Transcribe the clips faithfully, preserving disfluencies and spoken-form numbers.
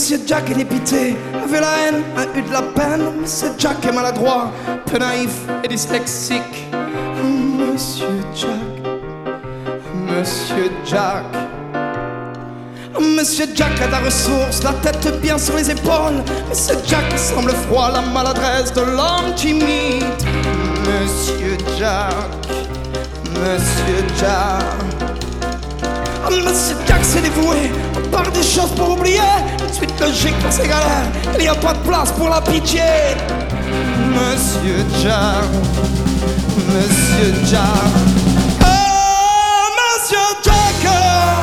Monsieur Jack est dépité, avait la haine, a eu de la peine. Monsieur Jack est maladroit, peu naïf et dyslexique. Monsieur Jack, Monsieur Jack. Monsieur Jack a de la ressource, la tête bien sur les épaules. Monsieur Jack semble froid, la maladresse de l'homme timide. Monsieur Jack, Monsieur Jack. Monsieur Jack s'est dévoué, on parle des choses pour oublier. Une suite logique pour ses galères, il n'y a pas de place pour la pitié. Monsieur Jack, Monsieur Jack. Oh, Monsieur Jack.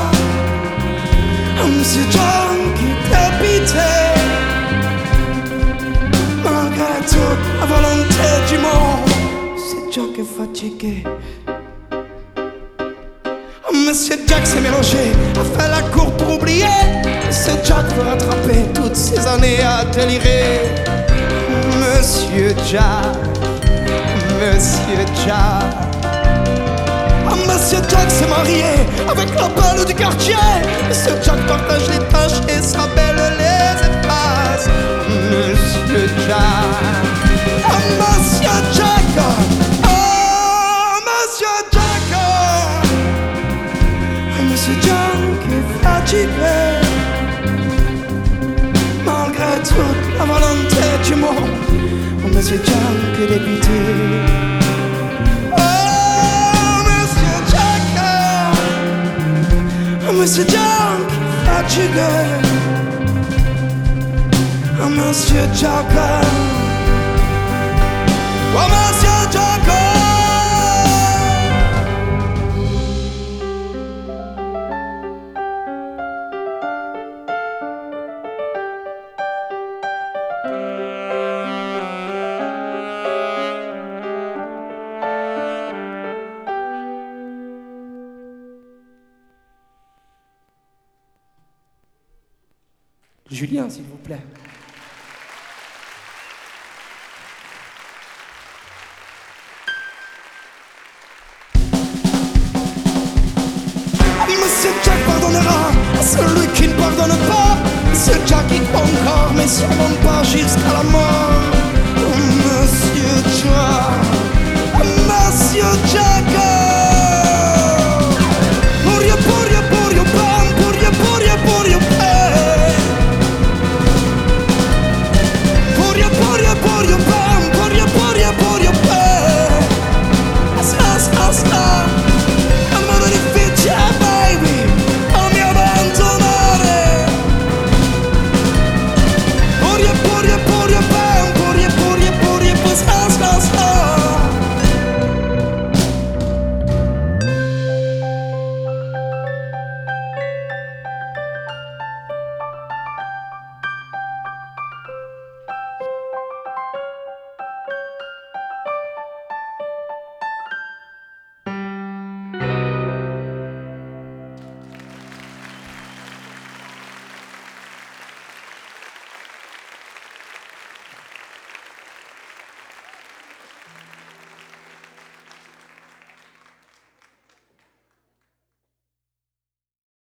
Oh, Monsieur Jack qui est dépité. Malgré toute la volonté du monde, Monsieur Jack est fatigué. Monsieur Jack s'est mélangé, a fait la cour pour oublier. Monsieur Jack veut rattraper toutes ces années à délirer. Monsieur Jack, Monsieur Jack. Ah, Monsieur Jack s'est marié avec la belle du quartier. Monsieur Jack partage les tâches et sa belle les efface. Monsieur Jack, ah, Monsieur Jack. Oh, Monsieur Jack. Monsieur Jack est fatigué. Malgré toute la volonté du monde, Monsieur Jack est dépité. Oh, Monsieur Jack. Oh, Monsieur Jack est fatigué. Oh, Monsieur Jack. Oh, Monsieur Jack. Julien, s'il vous plaît. Monsieur Jack pardonnera à celui qui ne pardonne pas. Monsieur Jack y croit encore, mais sûrement pas jusqu'à la mort. Oh, Monsieur Jack, oh, Monsieur Jack.